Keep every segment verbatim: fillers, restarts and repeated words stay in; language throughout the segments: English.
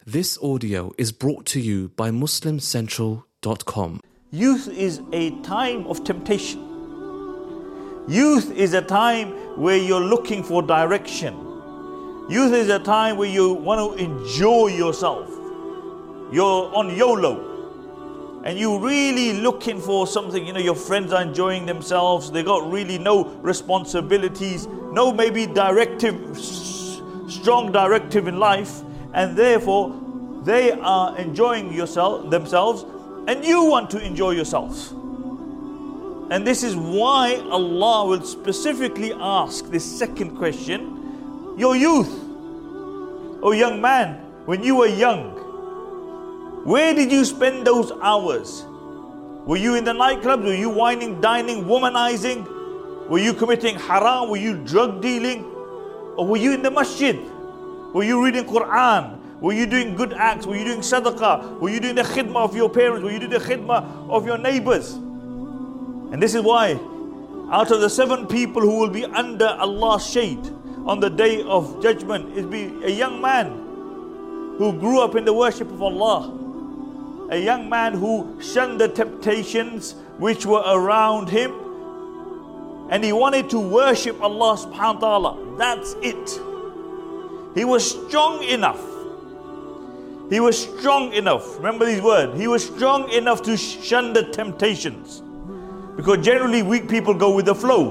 This audio is brought to you by Muslim Central dot com. Youth is a time of temptation. Youth is a time where you're looking for direction. Youth is a time where you want to enjoy yourself. You're on YOLO and you're really looking for something. You know, your friends are enjoying themselves. They got really no responsibilities, no maybe directive, strong directive in life, and therefore they are enjoying yourself themselves, and you want to enjoy yourself. And this is why Allah will specifically ask this second question: your youth, oh young man, when you were young, where did you spend those hours? Were you in the nightclubs? Were you whining, dining, womanizing? Were you committing haram? Were you drug dealing? Or were you in the masjid? Were you reading Quran? Were you doing good acts? Were you doing sadaqah? Were you doing the khidmah of your parents? Were you doing the khidmah of your neighbors? And this is why, out of the seven people who will be under Allah's shade on the day of judgment, is be a young man who grew up in the worship of Allah. A young man who shunned the temptations which were around him, and he wanted to worship Allah subhanahu wa ta'ala. That's it. He was strong enough. He was strong enough. Remember these words. He was strong enough to shun the temptations. Because generally weak people go with the flow.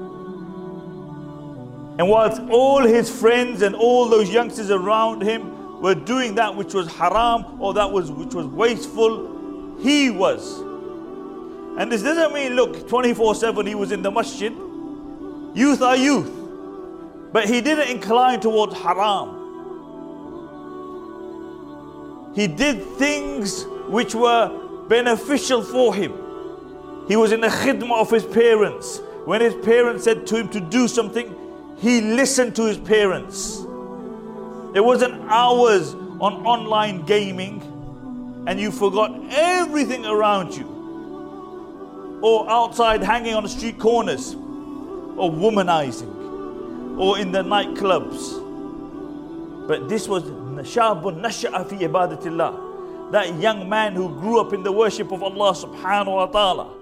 And whilst all his friends and all those youngsters around him were doing that which was haram or that was which was wasteful, he was. And this doesn't mean, look, twenty-four seven he was in the masjid. Youth are youth. But he didn't incline towards haram. He did things which were beneficial for him. He was in the khidmah of his parents. When his parents said to him to do something, he listened to his parents. It wasn't hours on online gaming and you forgot everything around you. Or outside hanging on the street corners. Or womanizing. Or in the nightclubs. But this was Shabun Nasha'a fi ibadatillah. That young man who grew up in the worship of Allah subhanahu wa ta'ala.